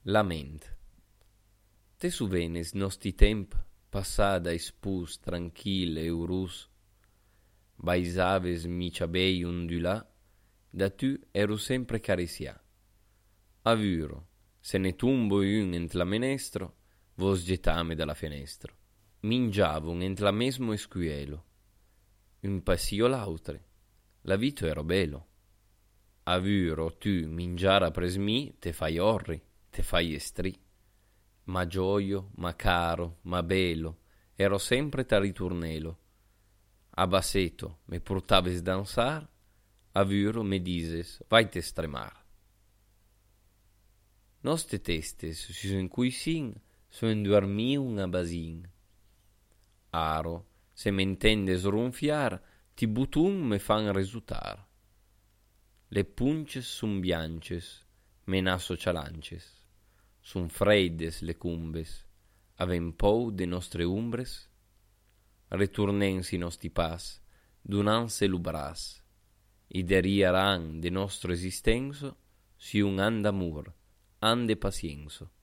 Lament. Te suvenes nosti temp passada ispus tranquil e urus, baisaves micia bei undulà, da tu ero sempre caricià. Avuro, se ne tumbo un ent la menestro, vos getame dalla fenestro. Mingiavon ent la mesmo escuelo, un passio l'autre, la vito ero bello. Avuro tu mingiara pres mi, te fai orri, te fai estri. Ma gioio, ma caro, ma bello, ero sempre ta riturnelo. A basseto me portaves dansar, avuro me dises, vai te stremar. Noste testes, su cui sin, so induarmiu a basin. Aro, se m'entendes ronfiar, ti butun me fan resultar. Le punches sun bianches, me naso cialances. Sun freides le cumbes, avem pou de nostre umbres? Returnensi nosti pas, dunanse l'ubras, i deriaran de nostro existenso, si un an d'amur, an de pacienso.